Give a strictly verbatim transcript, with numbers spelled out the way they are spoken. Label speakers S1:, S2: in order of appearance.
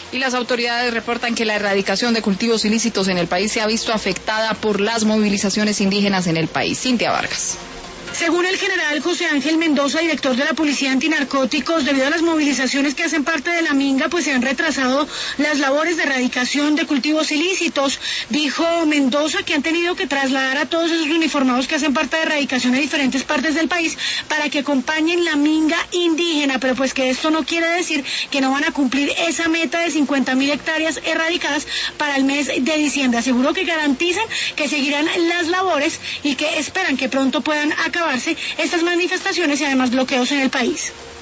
S1: Y las autoridades reportan que la erradicación de cultivos ilícitos en el país se ha visto afectada por las movilizaciones indígenas en el país. Cintia Vargas.
S2: Según el general José Ángel Mendoza, director de la Policía Antinarcóticos, debido a las movilizaciones que hacen parte de la minga, pues se han retrasado las labores de erradicación de cultivos ilícitos. Dijo Mendoza que han tenido que trasladar a todos esos uniformados que hacen parte de erradicación a diferentes partes del país para que acompañen la minga indígena, pero pues que esto no quiere decir que no van a cumplir esa meta de cincuenta mil hectáreas erradicadas para el mes de diciembre. Aseguró que garantizan que seguirán las labores y que esperan que pronto puedan acabar estas manifestaciones y además bloqueos en el país.